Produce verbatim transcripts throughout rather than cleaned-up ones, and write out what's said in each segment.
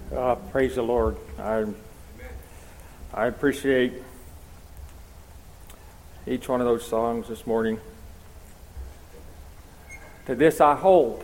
Uh, praise the Lord. I I appreciate each one of those songs this morning. To this I hold.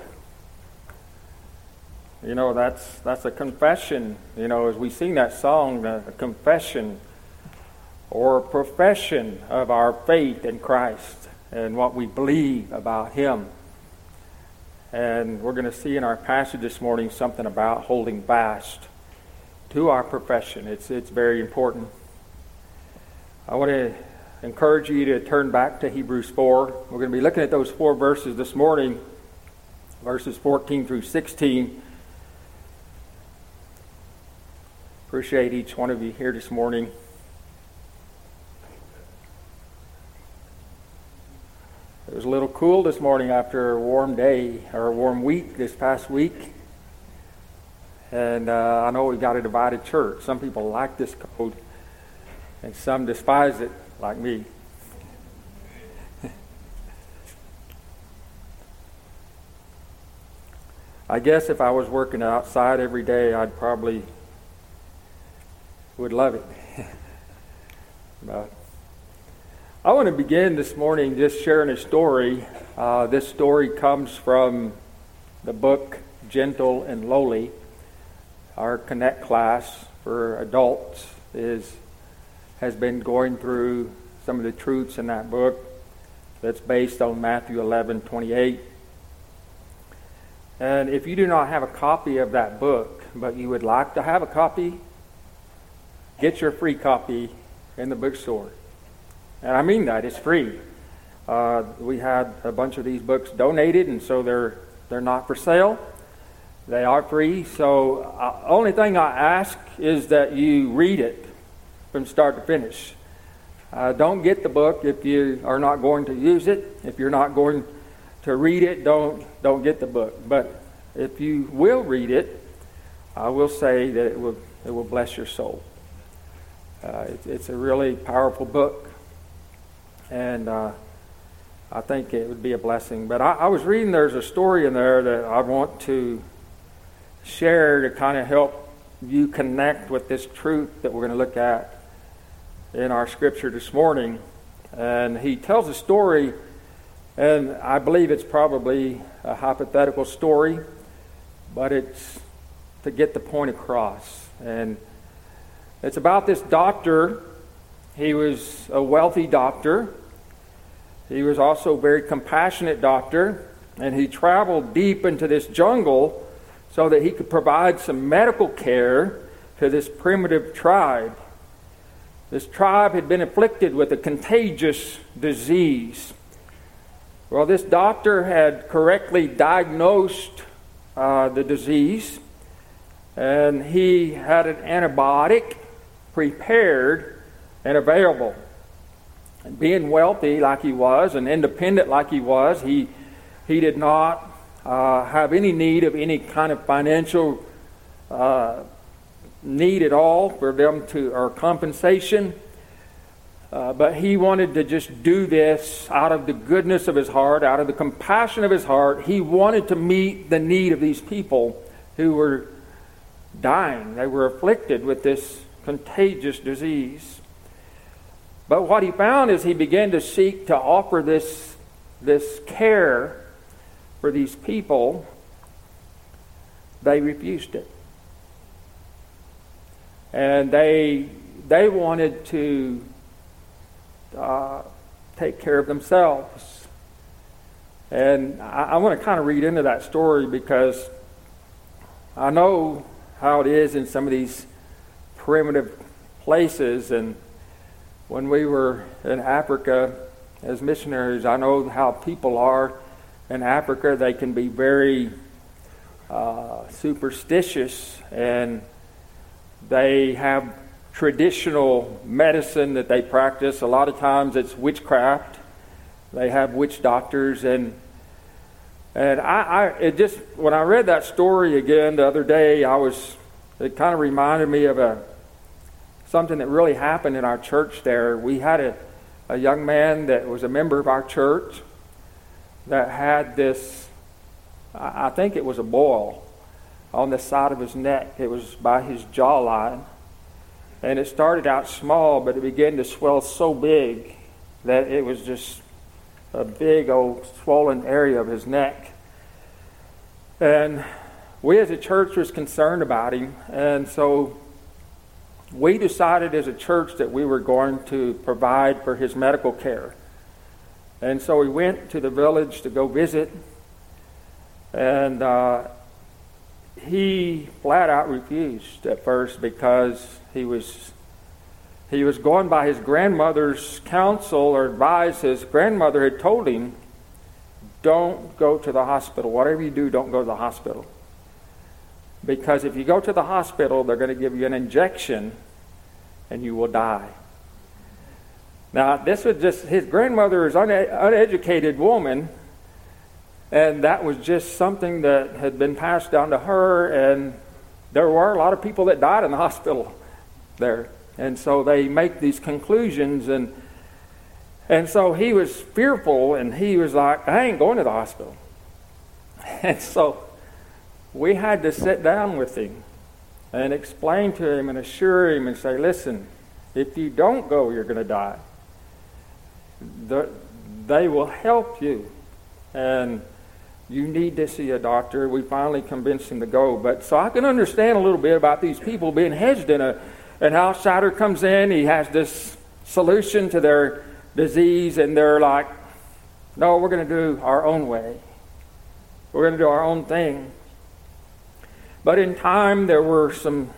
You know, that's that's a confession. You know, as we sing that song, a, a confession or a profession of our faith in Christ and what we believe about Him. And we're going to see in our passage this morning something about holding fast to our profession. It's it's very important. I want to encourage you to turn back to Hebrews four. We're going to be looking at those four verses this morning, verses fourteen through sixteen. Appreciate each one of you here this morning. It was a little cool this morning after a warm day, or a warm week this past week. And uh, I know we've got a divided church. Some people like this cold, and some despise it, like me. I guess if I was working outside every day, I'd probably would love it. But I want to begin this morning just sharing a story. Uh, this story comes from the book Gentle and Lowly. Our Connect class for adults is has been going through some of the truths in that book that's based on Matthew eleven twenty-eight. And if you do not have a copy of that book, but you would like to have a copy, get your free copy in the bookstore. And I mean that, it's free. Uh, we had a bunch of these books donated, and so they're they're not for sale. They are free. So uh, only thing I ask is that you read it from start to finish. Uh, don't get the book if you are not going to use it. If you're not going to read it, don't don't get the book. But if you will read it, I will say that it will it will bless your soul. Uh, it, it's a really powerful book. And uh, I think it would be a blessing. But I, I was reading, there's a story in there that I want to share to kind of help you connect with this truth that we're going to look at in our scripture this morning. And he tells a story, and I believe it's probably a hypothetical story, but it's to get the point across. And it's about this doctor. He was a wealthy doctor. He was also a very compassionate doctor, and he traveled deep into this jungle so that he could provide some medical care to this primitive tribe. This tribe had been afflicted with a contagious disease. Well, this doctor had correctly diagnosed uh, the disease, and he had an antibiotic prepared and available. And being wealthy like he was and independent like he was, he he did not uh, have any need of any kind of financial uh, need at all for them to, or compensation. Uh, but he wanted to just do this out of the goodness of his heart, out of the compassion of his heart. He wanted to meet the need of these people who were dying. They were afflicted with this contagious disease. But what he found is he began to seek to offer this, this care for these people. They refused it. And they, they wanted to uh, take care of themselves. And I, I want to kind of read into that story because I know how it is in some of these primitive places. And when we were in Africa as missionaries, I know how people are in Africa. They can be very uh, superstitious, and they have traditional medicine that they practice. A lot of times it's witchcraft. They have witch doctors, and and I, I it just when I read that story again the other day, I was it kind of reminded me of a something that really happened in our church there. We had a, a young man that was a member of our church that had this, I think it was a boil, on the side of his neck. It was by his jawline. And it started out small, but it began to swell so big that it was just a big old swollen area of his neck. And we as a church was concerned about him. And so we decided as a church that we were going to provide for his medical care. And so we went to the village to go visit. And uh, he flat out refused at first because he was he was going by his grandmother's counsel or advice. His grandmother had told him, don't go to the hospital. Whatever you do, don't go to the hospital. Because if you go to the hospital, they're going to give you an injection and you will die. Now, this was just, his grandmother is an une- uneducated woman, and that was just something that had been passed down to her, and there were a lot of people that died in the hospital there. And so they make these conclusions, and and so he was fearful, and he was like, I ain't going to the hospital. And so we had to sit down with him and explain to him and assure him and say, listen, if you don't go, you're going to die. The, they will help you, and you need to see a doctor. We finally convinced him to go. But so I can understand a little bit about these people being hedged in. A, an outsider comes in, he has this solution to their disease, and they're like, no, we're going to do our own way. We're going to do our own thing. But in time, there were some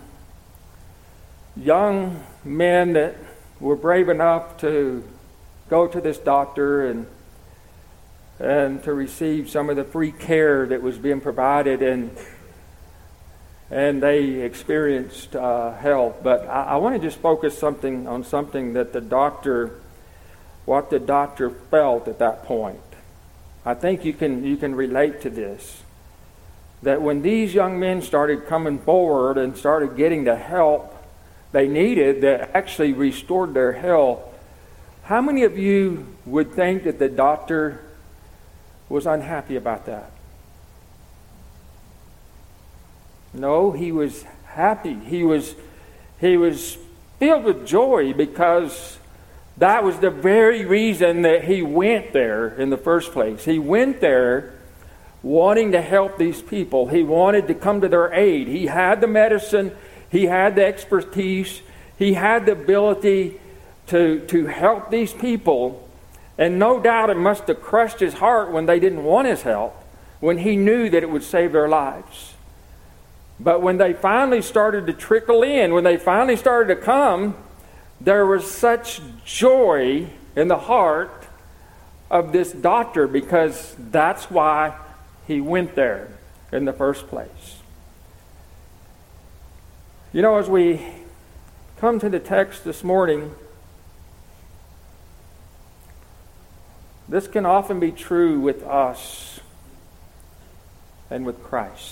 young men that were brave enough to go to this doctor and and to receive some of the free care that was being provided, and and they experienced uh, help. But I, I want to just focus something on something that the doctor, what the doctor felt at that point. I think you can you can relate to this. That when these young men started coming forward and started getting the help they needed that actually restored their health, how many of you would think that the doctor was unhappy about that? No, he was happy. He was he was filled with joy because that was the very reason that he went there in the first place. He went there wanting to help these people. He wanted to come to their aid. He had the medicine. He had the expertise. He had the ability to, to help these people. And no doubt it must have crushed his heart when they didn't want his help, when he knew that it would save their lives. But when they finally started to trickle in, when they finally started to come, there was such joy in the heart of this doctor because that's why he went there in the first place. You know, as we come to the text this morning, this can often be true with us and with Christ.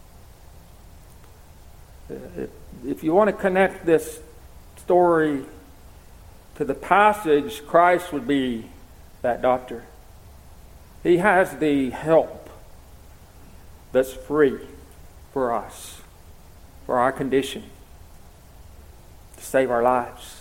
If, if you want to connect this story to the passage, Christ would be that doctor. He has the help that's free for us, for our condition, to save our lives.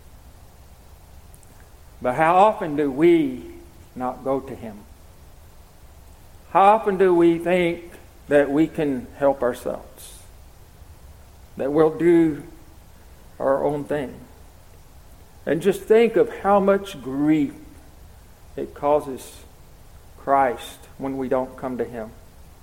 But how often do we not go to him? How often do we think that we can help ourselves? That we'll do our own thing? And just think of how much grief it causes Christ when we don't come to him.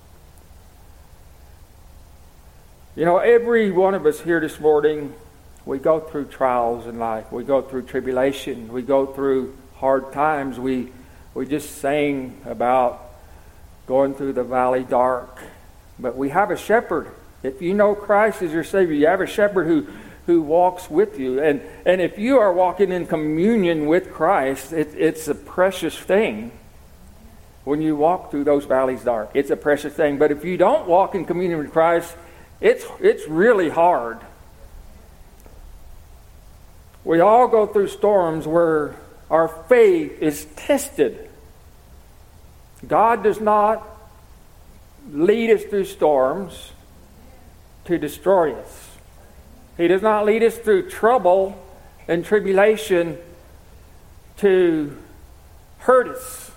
You know, every one of us here this morning, we go through trials in life. We go through tribulation. We go through hard times. We we just sang about going through the valley dark. But we have a shepherd. If you know Christ as your Savior, you have a shepherd who, who walks with you. And, and if you are walking in communion with Christ, it, it's a precious thing when you walk through those valleys dark. It's a precious thing. But if you don't walk in communion with Christ, it's it's really hard. We all go through storms where our faith is tested. God does not lead us through storms. to destroy us. He does not lead us through trouble and tribulation to hurt us.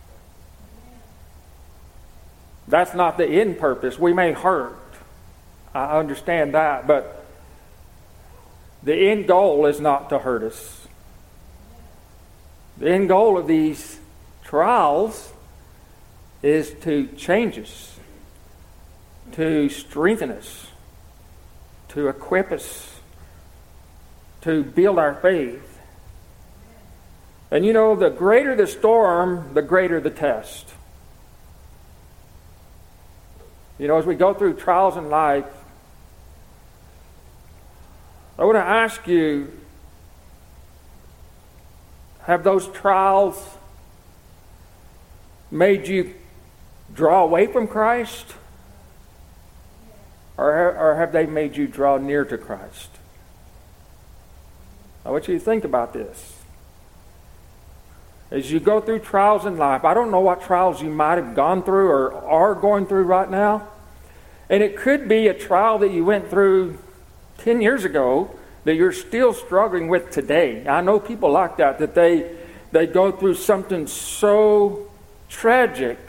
That's not the end purpose. We may hurt. I understand that, but the end goal is not to hurt us. The end goal of these trials is to change us, to strengthen us, to equip us, to build our faith. And you know, the greater the storm, the greater the test. You know, as we go through trials in life, I want to ask you, have those trials made you draw away from Christ? Or, or have they made you draw near to Christ? I want you to think about this. As you go through trials in life, I don't know what trials you might have gone through or are going through right now. And it could be a trial that you went through ten years ago that you're still struggling with today. I know people like that, that they, they go through something so tragic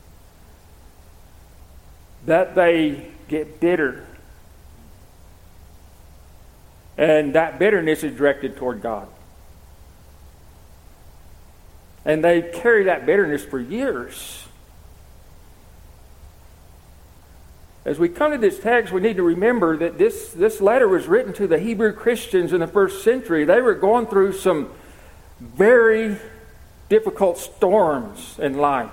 that they get bitter. And that bitterness is directed toward God. And they carry that bitterness for years. As we come to this text, we need to remember that this, this letter was written to the Hebrew Christians in the first century. They were going through some very difficult storms in life.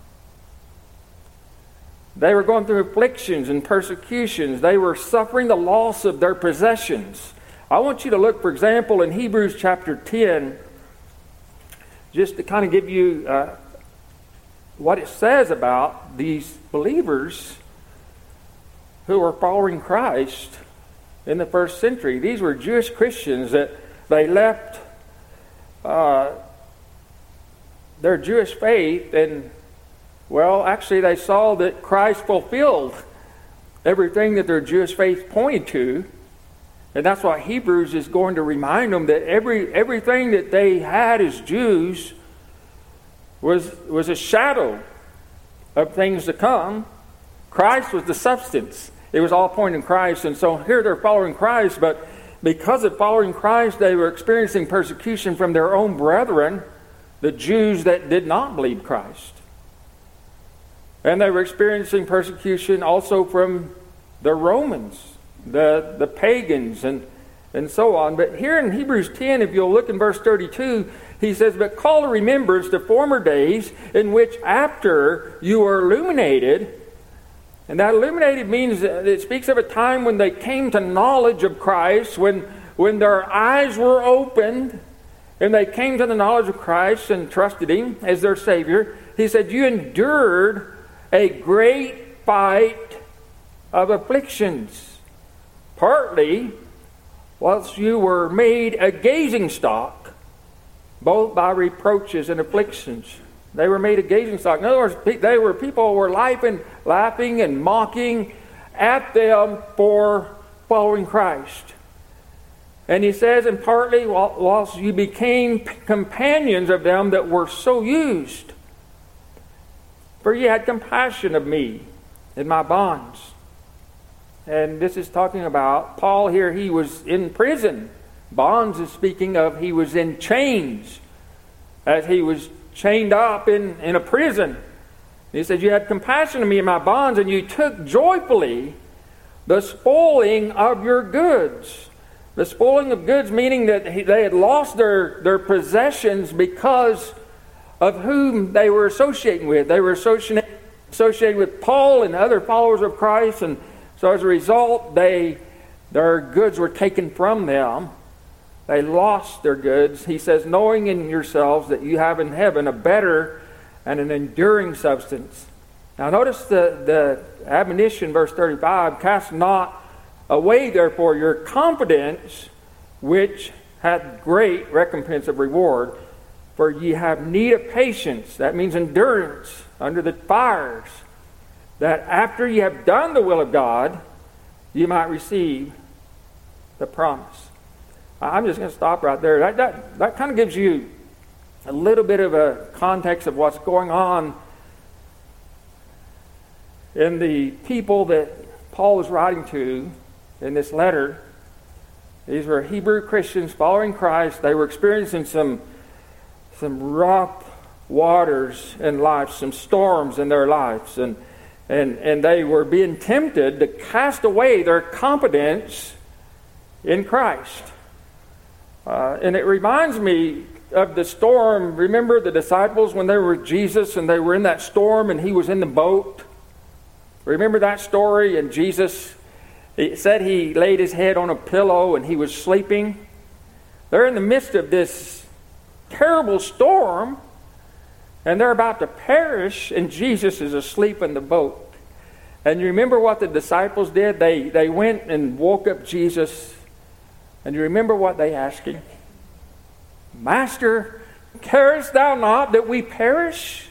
They were going through afflictions and persecutions. They were suffering the loss of their possessions. I want you to look, for example, in Hebrews chapter ten, just to kind of give you uh, what it says about these believers who were following Christ in the first century. These were Jewish Christians that they left uh, their Jewish faith, and well, actually they saw that Christ fulfilled everything that their Jewish faith pointed to. And that's what Hebrews is going to remind them, that every everything that they had as Jews was, was a shadow of things to come. Christ was the substance. It was all pointing to Christ. And so here they're following Christ, but because of following Christ, they were experiencing persecution from their own brethren, the Jews that did not believe Christ. And they were experiencing persecution also from the Romans, the, the pagans, and, and so on. But here in Hebrews ten, if you'll look in verse thirty-two, he says, "But call to remembrance the former days in which after you were illuminated." And that illuminated means that it speaks of a time when they came to knowledge of Christ, when, when their eyes were opened, and they came to the knowledge of Christ and trusted Him as their Savior. He said, "You endured a great fight of afflictions, partly whilst you were made a gazing stock, both by reproaches and afflictions." They were made a gazing stock. In other words, they were people who were laughing, laughing and mocking at them for following Christ. And he says, "And partly whilst you became companions of them that were so used, for ye had compassion of me in my bonds." And this is talking about Paul here. He was in prison. Bonds is speaking of he was in chains, as he was chained up in, in a prison. He said, "You had compassion of me in my bonds, and you took joyfully the spoiling of your goods." The spoiling of goods meaning that they had lost their, their possessions because of whom they were associating with. They were associating, associating with Paul and other followers of Christ, and so as a result, they their goods were taken from them. They lost their goods. He says, "Knowing in yourselves that you have in heaven a better and an enduring substance." Now notice the, the admonition, verse thirty-five, "Cast not away therefore your confidence, which hath great recompense of reward. For ye have need of patience," that means endurance under the fires, "that after ye have done the will of God, you might receive the promise. I'm just going to stop right there. That, that, that kind of gives you a little bit of a context of what's going on in the people that Paul was writing to in this letter. These were Hebrew Christians following Christ. They were experiencing some, some rough waters in life, some storms in their lives, and and and they were being tempted to cast away their confidence in Christ. Uh, and it reminds me of the storm. Remember the disciples when they were with Jesus and they were in that storm and he was in the boat? Remember that story? And Jesus, it said he laid his head on a pillow and he was sleeping. They're in the midst of this terrible storm and they're about to perish, and Jesus is asleep in the boat. And you remember what the disciples did? They, they went and woke up Jesus. And you remember what they asked him? Master, carest thou not that we perish?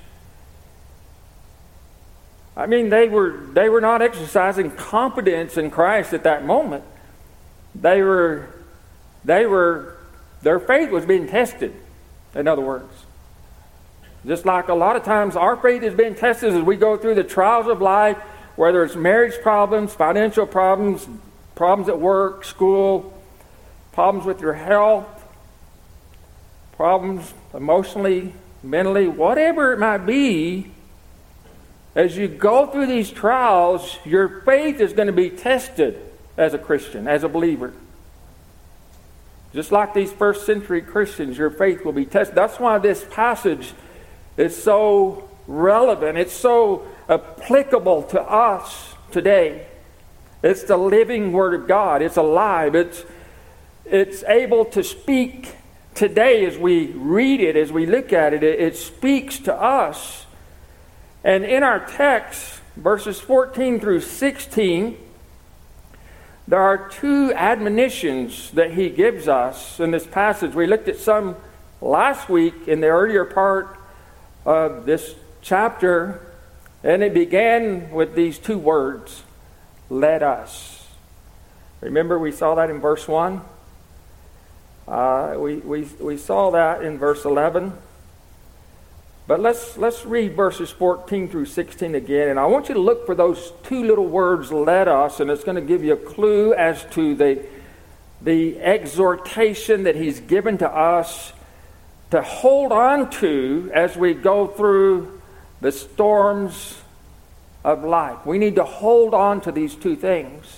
I mean, they were they were not exercising confidence in Christ at that moment. They were they were their faith was being tested, in other words. Just like a lot of times our faith is being tested as we go through the trials of life, whether it's marriage problems, financial problems, problems at work, school, problems with your health, problems emotionally, mentally, whatever it might be. As you go through these trials, your faith is going to be tested as a Christian, as a believer. Just like these first century Christians, your faith will be tested. That's why this passage is so relevant. It's so applicable to us today. It's the living Word of God. It's alive. It's, it's able to speak today as we read it, as we look at it. It, it speaks to us. And in our text, verses fourteen through sixteen, there are two admonitions that he gives us in this passage. We looked at some last week in the earlier part of this chapter, and it began with these two words, let us. Remember we saw that in verse one? Uh, we, we, we saw that in verse eleven. But let's let's read verses fourteen through sixteen again. And I want you to look for those two little words, let us, and it's going to give you a clue as to the, the exhortation that he's given to us to hold on to as we go through the storms of life. We need to hold on to these two things.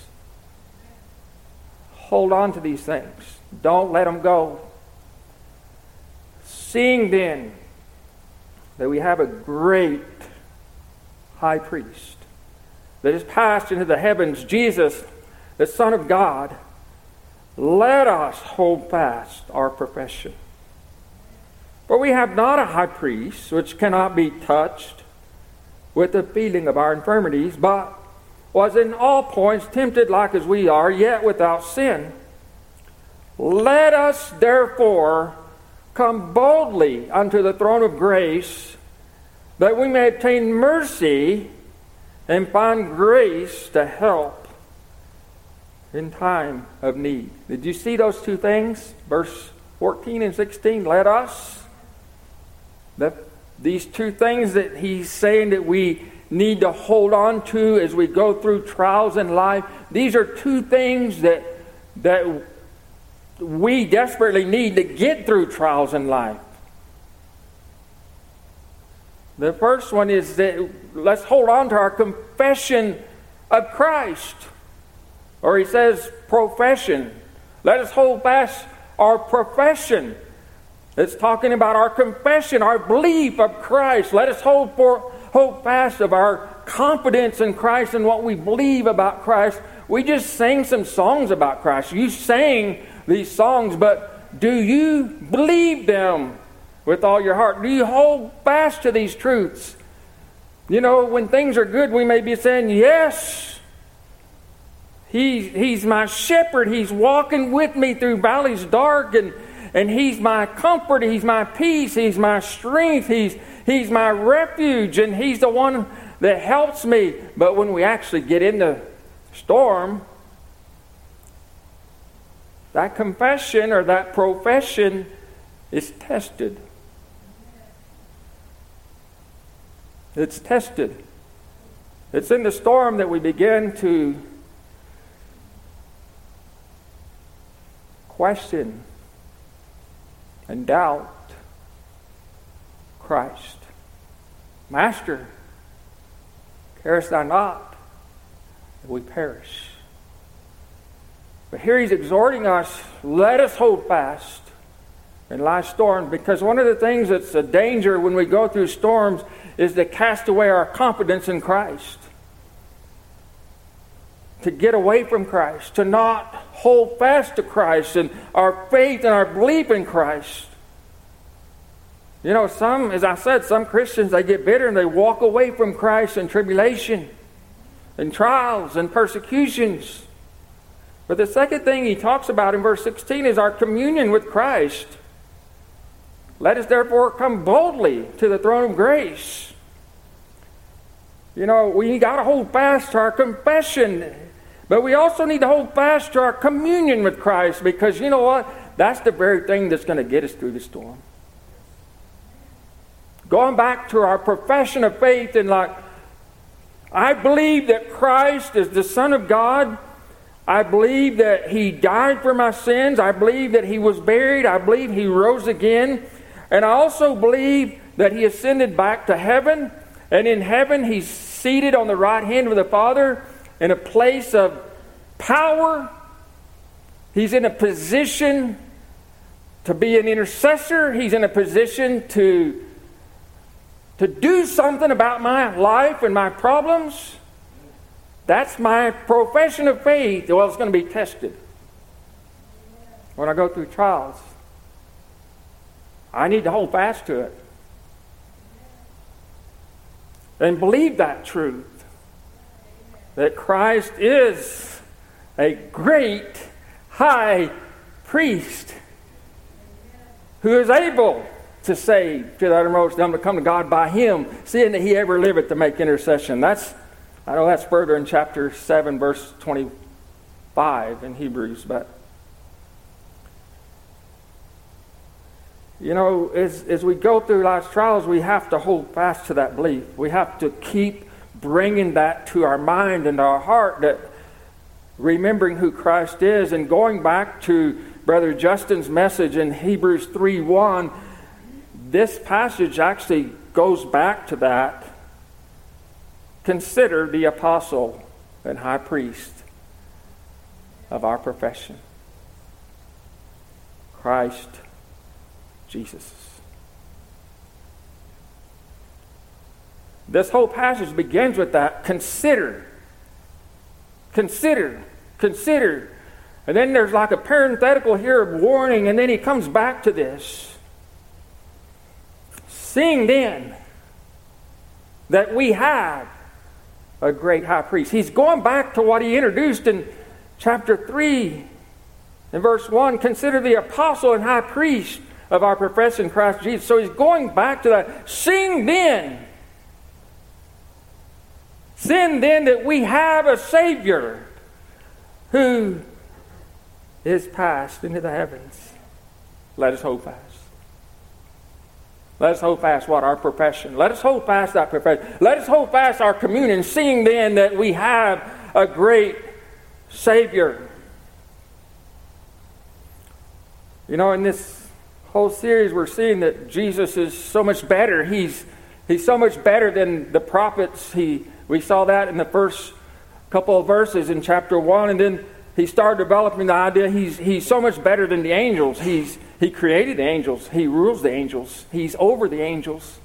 Hold on to these things. Don't let them go. Seeing then that we have a great high priest that is passed into the heavens, Jesus, the Son of God, let us hold fast our profession. For we have not a high priest which cannot be touched with the feeling of our infirmities, but was in all points tempted like as we are, yet without sin. Let us therefore come boldly unto the throne of grace, that we may obtain mercy and find grace to help in time of need. Did you see those two things? Verse fourteen and sixteen, let us. That these two things that he's saying that we need to hold on to as we go through trials in life, these are two things that that we desperately need to get through trials in life. The first one is that let's hold on to our confession of Christ. Or he says profession. Let us hold fast our profession. It's talking about our confession, our belief of Christ. Let us hold for hold fast of our confidence in Christ and what we believe about Christ. We just sang some songs about Christ. You sang these songs, but do you believe them with all your heart? Do you hold fast to these truths? You know, when things are good, we may be saying, yes, he, He's my shepherd. He's walking with me through valleys dark, and, and He's my comfort. He's my peace. He's my strength. He's, he's my refuge, and He's the one that helps me. But when we actually get in the storm, that confession or that profession is tested. It's tested. It's in the storm that we begin to question and doubt Christ. Master, carest thou not that we perish? But here he's exhorting us, let us hold fast in life's storm, because one of the things that's a danger when we go through storms is to cast away our confidence in Christ. To get away from Christ, to not hold fast to Christ and our faith and our belief in Christ. You know, some, as I said, some Christians, they get bitter and they walk away from Christ in tribulation and trials and persecutions. But the second thing he talks about in verse sixteen is our communion with Christ. Let us therefore come boldly to the throne of grace. You know, we got to hold fast to our confession, but we also need to hold fast to our communion with Christ, because you know what? That's the very thing that's going to get us through the storm. Going back to our profession of faith, and like, I believe that Christ is the Son of God. I believe that He died for my sins. I believe that He was buried. I believe He rose again. And I also believe that He ascended back to heaven. And in heaven, He's seated on the right hand of the Father in a place of power. He's in a position to be an intercessor. He's in a position to, to do something about my life and my problems. That's my profession of faith. Well, it's going to be tested when I go through trials. I need to hold fast to it and believe that truth, that Christ is a great high priest who is able to save to the uttermost, them to come to God by Him, seeing that He ever liveth to make intercession. That's, I know that's further in chapter seven, verse twenty-five in Hebrews, but you know, as, as we go through life's trials, we have to hold fast to that belief. We have to keep bringing that to our mind and our heart, that remembering who Christ is. And going back to Brother Justin's message in Hebrews three one, this passage actually goes back to that. Consider the apostle and high priest of our profession, Christ Jesus. This whole passage begins with that. Consider. Consider. Consider. And then there's like a parenthetical here of warning, and then he comes back to this. Seeing then that we have a great high priest. He's going back to what he introduced in chapter three. In verse one, consider the apostle and high priest of our profession, Christ Jesus. So he's going back to that. Seeing then, seeing then that we have a Savior who is passed into the heavens. Let us hold fast. Let us hold fast what? Our profession. Let us hold fast that profession. Let us hold fast our communion, seeing then that we have a great Savior. You know, in this whole series, we're seeing that Jesus is so much better. He's He's so much better than the prophets. He we saw that in the first couple of verses in chapter one, and then he started developing the idea he's he's so much better than the angels. He's he created the angels. He rules the angels. He's over the angels.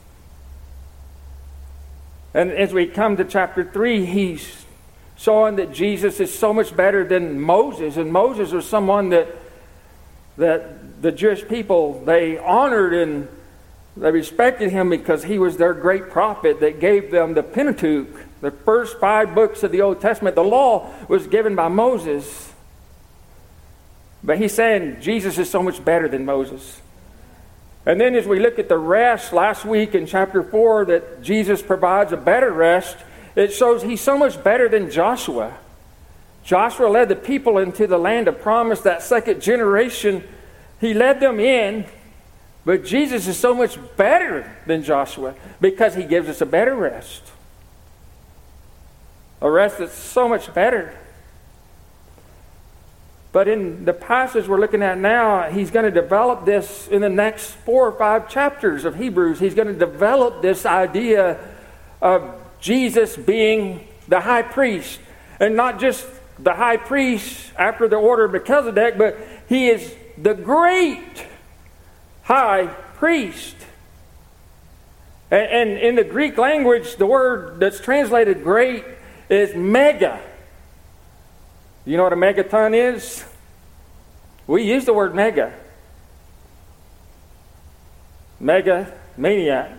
And as we come to chapter three, he's showing that Jesus is so much better than Moses. And Moses was someone that that the Jewish people, they honored and they respected him because he was their great prophet that gave them the Pentateuch, the first five books of the Old Testament. The law was given by Moses. But he's saying Jesus is so much better than Moses. And then as we look at the rest last week in chapter four, that Jesus provides a better rest, it shows he's so much better than Joshua. Joshua led the people into the land of promise, that second generation. He led them in, but Jesus is so much better than Joshua because he gives us a better rest. A rest that's so much better. But in the passage we're looking at now, he's going to develop this in the next four or five chapters of Hebrews. He's going to develop this idea of Jesus being the high priest. And not just the high priest after the order of Melchizedek, but he is the great high priest. And, and in the Greek language, the word that's translated great is mega. You know what a megaton is? We use the word mega. Mega, maniac.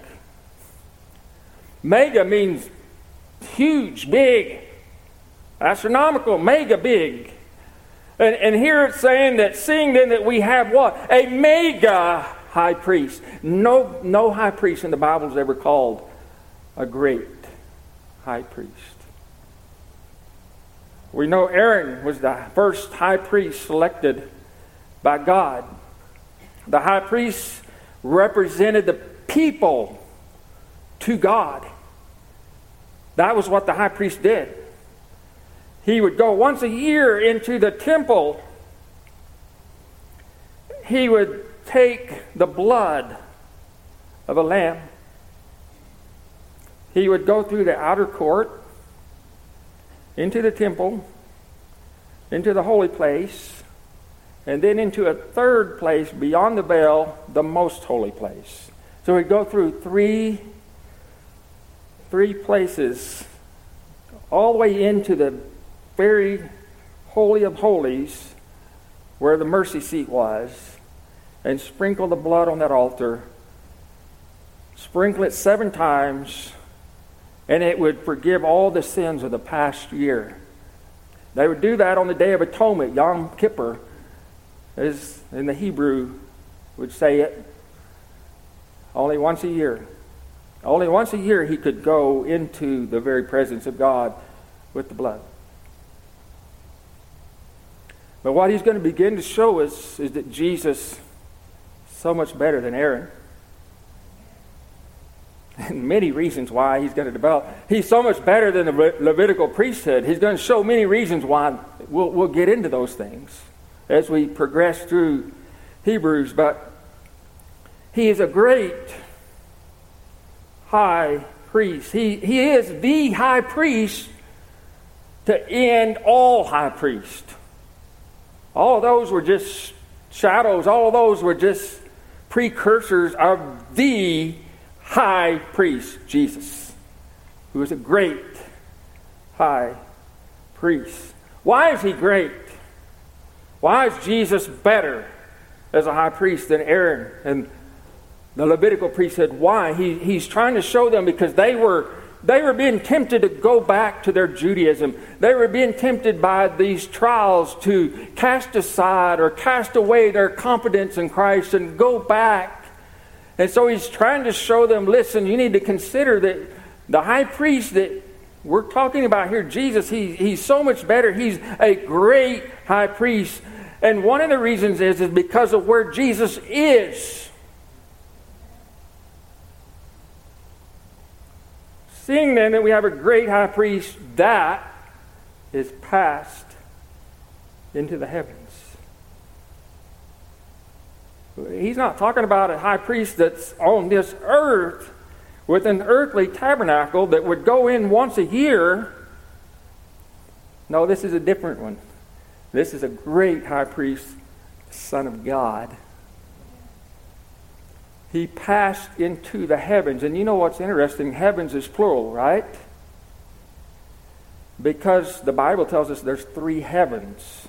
Mega means huge, big, astronomical, mega big. And, and here it's saying that, seeing then that we have what? A mega high priest. No, no high priest in the Bible is ever called a great high priest. We know Aaron was the first high priest selected by God. The high priest represented the people to God. That was what the high priest did. He would go once a year into the temple. He would take the blood of a lamb. He would go through the outer court, into the temple, into the holy place, and then into a third place beyond the veil, the most holy place. So he'd go through three, three places, all the way into the very holy of holies, where the mercy seat was, and sprinkle the blood on that altar. Sprinkle it seven times, and it would forgive all the sins of the past year. They would do that on the Day of Atonement, Yom Kippur, as in the Hebrew would say it, only once a year. Only once a year he could go into the very presence of God with the blood. But what he's going to begin to show us is that Jesus is so much better than Aaron. And many reasons why he's going to develop. He's so much better than the Levitical priesthood. He's going to show many reasons why. We'll, we'll get into those things as we progress through Hebrews. But he is a great high priest. He, he is the high priest to end all high priests. All of those were just shadows. All of those were just precursors of the high priest, Jesus, who is a great high priest. Why is he great? Why is Jesus better as a high priest than Aaron and the Levitical priesthood? Why? He, he's trying to show them because they were They were being tempted to go back to their Judaism. They were being tempted by these trials to cast aside or cast away their confidence in Christ and go back. And so he's trying to show them, listen, you need to consider that the high priest that we're talking about here, Jesus, he, he's so much better. He's a great high priest. And one of the reasons is, is because of where Jesus is. Seeing then that we have a great high priest that is passed into the heavens. He's not talking about a high priest that's on this earth with an earthly tabernacle that would go in once a year. No, this is a different one. This is a great high priest, Son of God. He passed into the heavens. And you know what's interesting? Heavens is plural, right? Because the Bible tells us there's three heavens.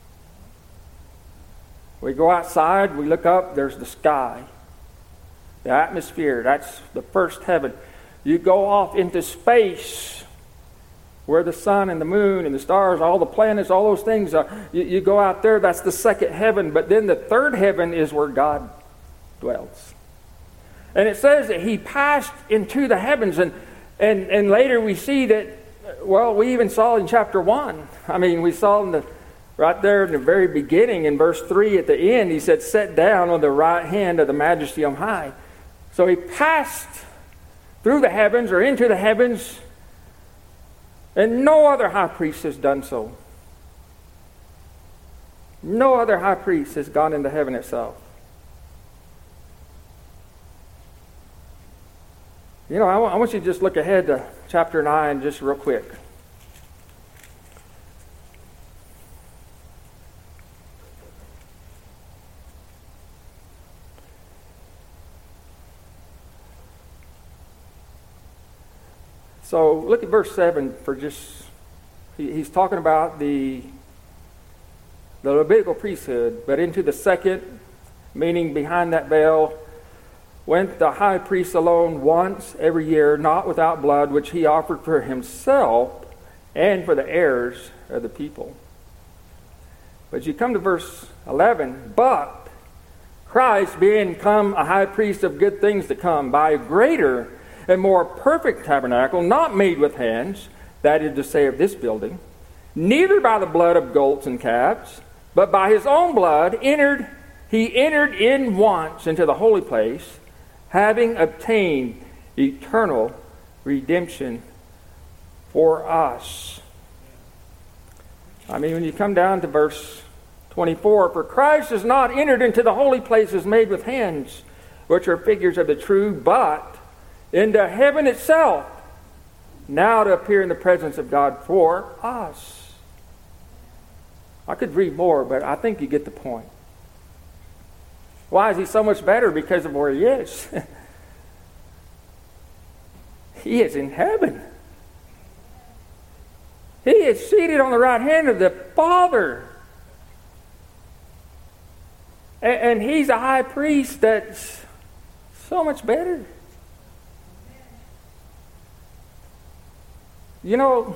We go outside, we look up, there's the sky. The atmosphere, that's the first heaven. You go off into space, where the sun and the moon and the stars, all the planets, all those things are. You, you go out there, that's the second heaven. But then the third heaven is where God dwells. And it says that he passed into the heavens. And, and, and later we see that Well, we even saw in chapter one. I mean, we saw in the right there in the very beginning in verse three at the end, he said, "Sit down on the right hand of the Majesty on high." So he passed through the heavens or into the heavens, and no other high priest has done so. No other high priest has gone into heaven itself. You know, I, w- I want you to just look ahead to chapter nine just real quick. So look at verse seven for just, he, he's talking about the, the Levitical priesthood, but into the second, meaning behind that veil, went the high priest alone once every year, not without blood, which he offered for himself and for the heirs of the people. But you come to verse eleven, but Christ being come a high priest of good things to come, by a greater and more perfect tabernacle, not made with hands, that is to say of this building, neither by the blood of goats and calves, but by his own blood entered he entered in once into the holy place, having obtained eternal redemption for us. I mean, when you come down to verse twenty-four, for Christ has not entered into the holy places made with hands, which are figures of the true, but into heaven itself, now to appear in the presence of God for us. I could read more, but I think you get the point. Why is he so much better? Because of where he is. He is in heaven. He is seated on the right hand of the Father. And, and he's a high priest that's so much better. You know,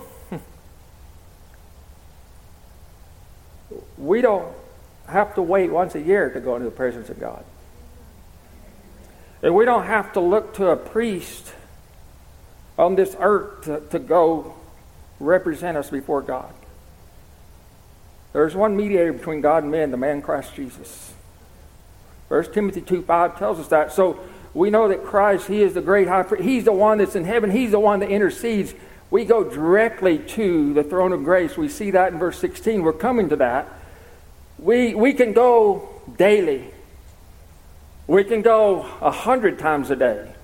we don't have to wait once a year to go into the presence of God. And we don't have to look to a priest on this earth to, to go represent us before God. There's one mediator between God and men, the man Christ Jesus. First Timothy two five tells us that. So we know that Christ, he is the great high priest. He's the one that's in heaven. He's the one that intercedes. We go directly to the throne of grace. We see that in verse sixteen. We're coming to that. We we can go daily. We can go a hundred times a day.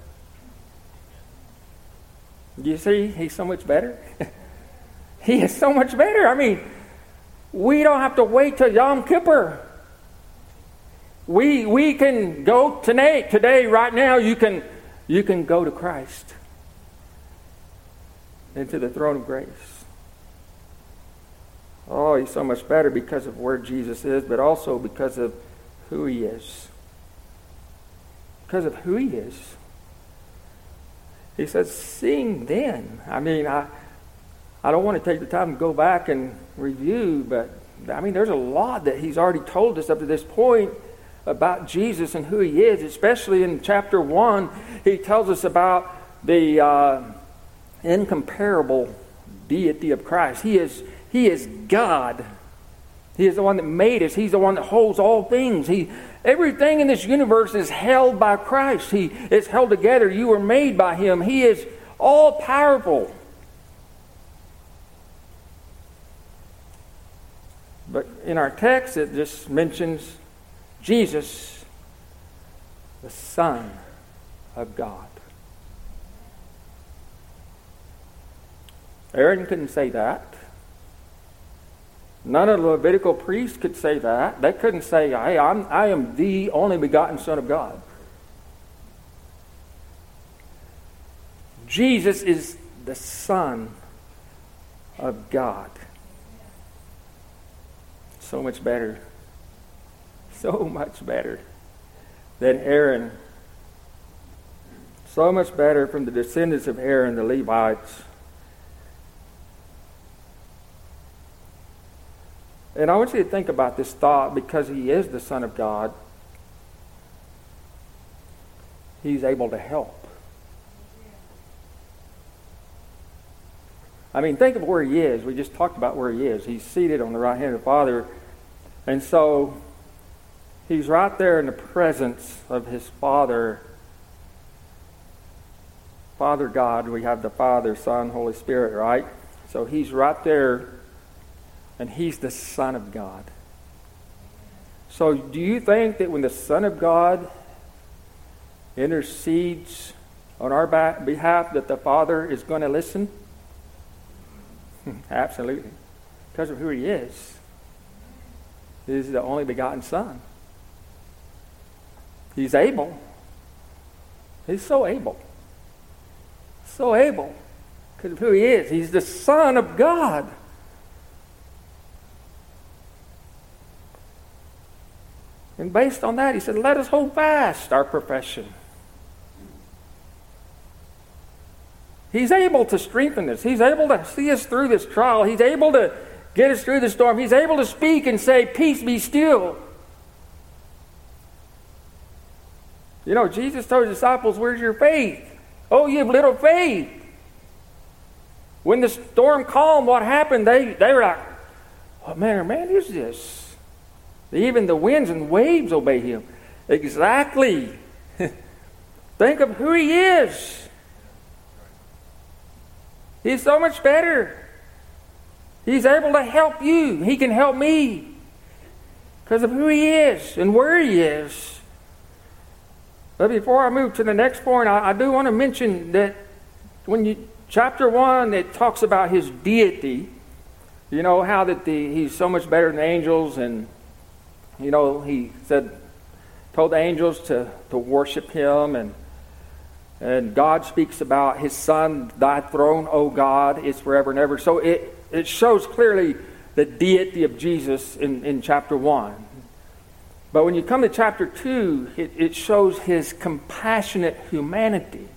You see, he's so much better. He is so much better. I mean, we don't have to wait till Yom Kippur. We we can go tonight, today, right now. You can you can go to Christ, into the throne of grace. Oh, he's so much better because of where Jesus is, but also because of who he is. Because of who he is. He says, sing then. I mean, I I don't want to take the time to go back and review, but I mean, there's a lot that he's already told us up to this point about Jesus and who he is, especially in chapter one. He tells us about the uh, incomparable deity of Christ. He is He is God. He is the one that made us. He's the one that holds all things. He, everything in this universe is held by Christ. He is held together. You were made by him. He is all powerful. But in our text, it just mentions Jesus, the Son of God. Aaron couldn't say that. None of the Levitical priests could say that. They couldn't say, hey, I'm, I am the only begotten Son of God. Jesus is the Son of God. So much better. So much better than Aaron. So much better from the descendants of Aaron, the Levites. And I want you to think about this thought, because he is the Son of God. He's able to help. I mean, think of where he is. We just talked about where he is. He's seated on the right hand of the Father. And so he's right there in the presence of his Father. Father God, we have the Father, Son, Holy Spirit, right? So he's right there, and he's the Son of God. So do you think that when the Son of God intercedes on our behalf that the Father is going to listen? Absolutely. Because of who he is. He's the only begotten Son. He's able. He's so able. So able. Because of who he is. He's the Son of God. And based on that, he said, let us hold fast our profession. He's able to strengthen us. He's able to see us through this trial. He's able to get us through the storm. He's able to speak and say, peace, be still. You know, Jesus told his disciples, where's your faith? Oh, you have little faith. When the storm calmed, what happened? They, they were like, what manner of man is this? Even the winds and waves obey him. Exactly. Think of who he is. He's so much better. He's able to help you. He can help me because of who he is and where he is. But before I move to the next point, I, I do want to mention that when you chapter one, it talks about his deity. You know how that the, he's so much better than the angels, and you know he said, told the angels to, to worship him, and and God speaks about his Son, thy throne, O God, is forever and ever. So it, it shows clearly the deity of Jesus in, in chapter one. But when you come to chapter two, it, it shows his compassionate humanity,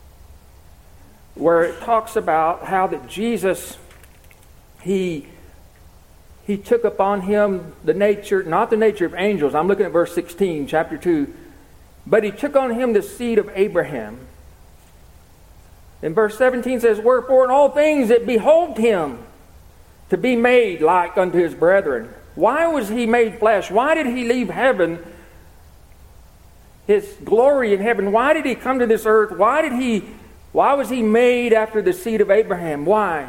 where it talks about how that Jesus, he, he took upon him the nature, not the nature of angels. I'm looking at verse sixteen, chapter two. But he took on him the seed of Abraham. And verse seventeen says, wherefore in all things that behold him to be made like unto his brethren. Why was he made flesh? Why did he leave heaven, his glory in heaven? Why did he come to this earth? Why did he, why was he made after the seed of Abraham? Why?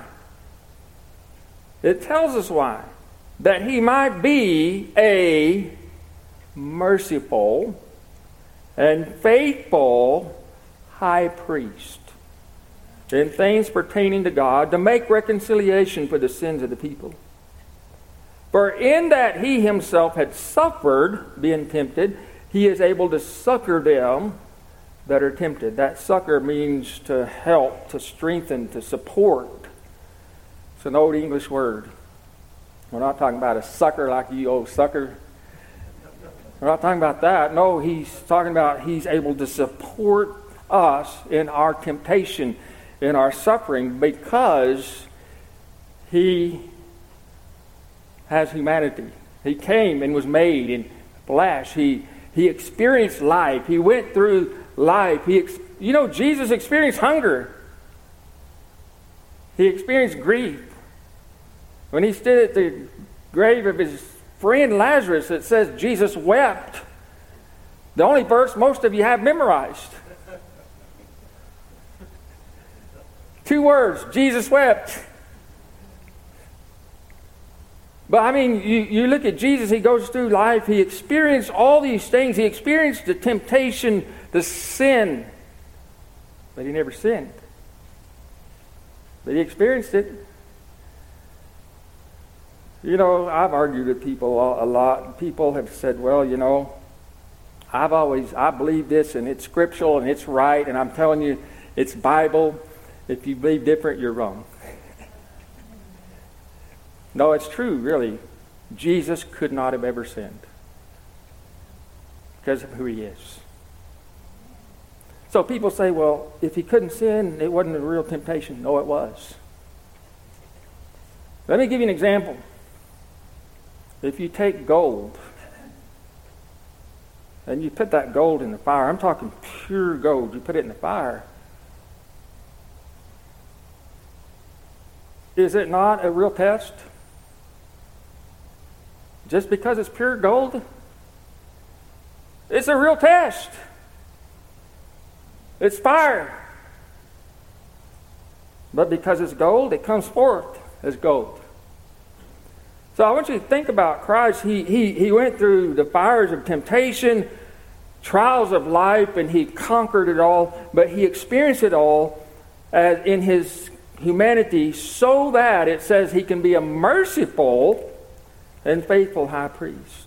It tells us why. That he might be a merciful and faithful high priest in things pertaining to God, to make reconciliation for the sins of the people. For in that he himself had suffered, being tempted, he is able to succor them that are tempted. That succor means to help, to strengthen, to support. It's an old English word. We're not talking about a sucker like you old sucker. We're not talking about that. No, he's talking about he's able to support us in our temptation, in our suffering, because he has humanity. He came and was made in flesh. He he experienced life. He went through life. He, ex- you know, Jesus experienced hunger. He experienced grief. When he stood at the grave of his friend Lazarus, it says Jesus wept. The only verse most of you have memorized. Two words, Jesus wept. But I mean, you, you look at Jesus, he goes through life, he experienced all these things. He experienced the temptation, the sin, but he never sinned. But he experienced it. You know, I've argued with people a lot. People have said, well, you know, I've always, I believe this and it's scriptural and it's right, and I'm telling you, it's Bible. If you believe different, you're wrong. No, it's true, really. Jesus could not have ever sinned because of who he is. So people say, well, if he couldn't sin, it wasn't a real temptation. No, it was. Let me give you an example. If you take gold and you put that gold in the fire, I'm talking pure gold, you put it in the fire, is it not a real test? Just because it's pure gold? It's a real test. It's fire. But because it's gold, it comes forth as gold. So I want you to think about Christ. He, he, he went through the fires of temptation, trials of life, and he conquered it all. But he experienced it all as in his humanity so that it says he can be a merciful and faithful high priest.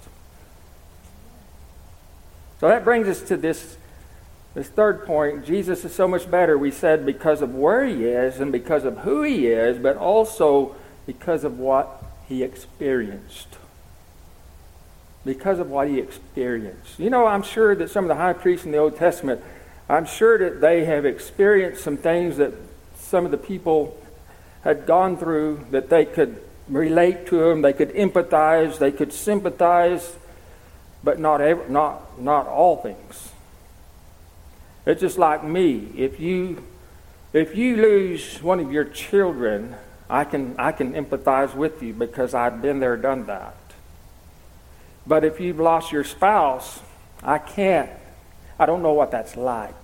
So that brings us to this, this third point. Jesus is so much better, we said, because of where he is and because of who he is, but also because of what he experienced. Because of what he experienced. You know, I'm sure that some of the high priests in the Old Testament, I'm sure that they have experienced some things that some of the people had gone through, that they could relate to them, they could empathize, they could sympathize, but not every, not not all things. It's just like me. If you if you lose one of your children, I can I can empathize with you because I've been there, done that. But if you've lost your spouse, I can't. I don't know what that's like.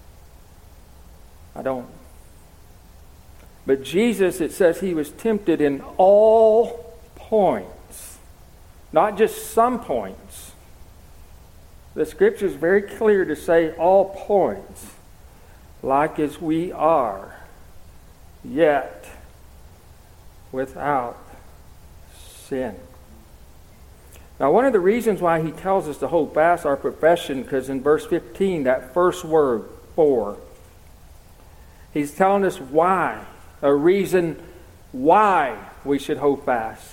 I don't. But Jesus, it says he was tempted in all points, not just some points. The scripture is very clear to say all points, like as we are, yet without sin. Now, one of the reasons why he tells us to hold fast our profession, because in verse fifteen, that first word, for, he's telling us why. A reason why we should hold fast.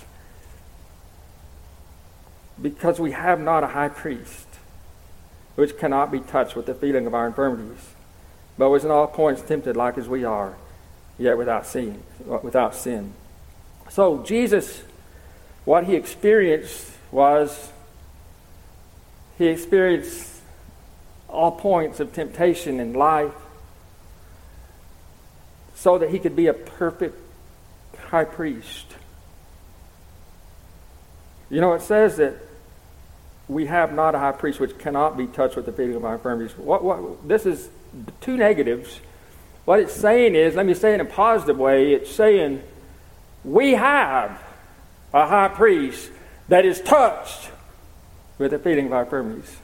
Because we have not a high priest, which cannot be touched with the feeling of our infirmities, but was in all points tempted like as we are, yet without sin. Without sin. So Jesus, what he experienced was, he experienced all points of temptation in life, so that he could be a perfect high priest. You know, it says that we have not a high priest which cannot be touched with the feeling of our infirmities. What, what, this is two negatives. What it's saying is, let me say it in a positive way, it's saying we have a high priest that is touched with the feeling of our infirmities.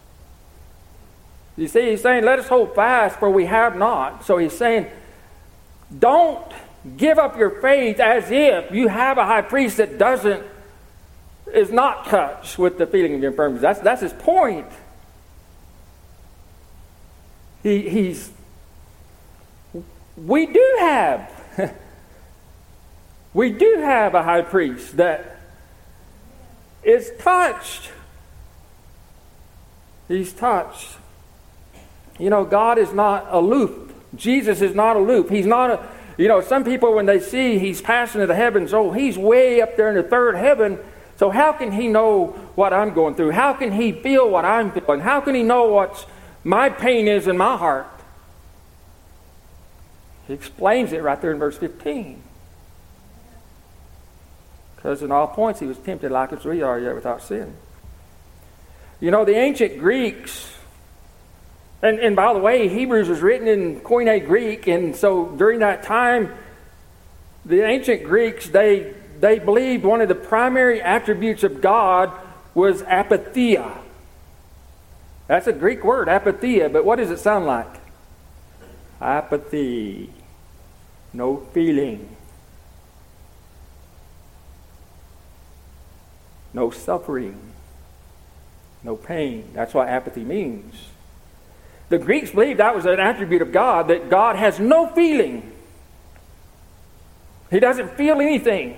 You see, he's saying, let us hold fast, for we have not. So he's saying, don't give up your faith as if you have a high priest that doesn't, is not touched with the feeling of your infirmities. That's, that's his point. He, he's, we do have, we do have a high priest that is touched. He's touched. You know, God is not aloof. Jesus is not aloof. He's not a, you know, some people when they see he's passing to the heavens, oh, he's way up there in the third heaven, so how can he know what I'm going through? How can he feel what I'm feeling? How can he know what my pain is in my heart? He explains it right there in verse fifteen. Because in all points he was tempted like as we are, yet without sin. You know, the ancient Greeks, And, and by the way, Hebrews was written in Koine Greek, and so during that time, the ancient Greeks, they they believed one of the primary attributes of God was apatheia. That's a Greek word, apatheia, but what does it sound like? Apathy. No feeling. No suffering. No pain. That's what apathy means. The Greeks believed that was an attribute of God, that God has no feeling. He doesn't feel anything.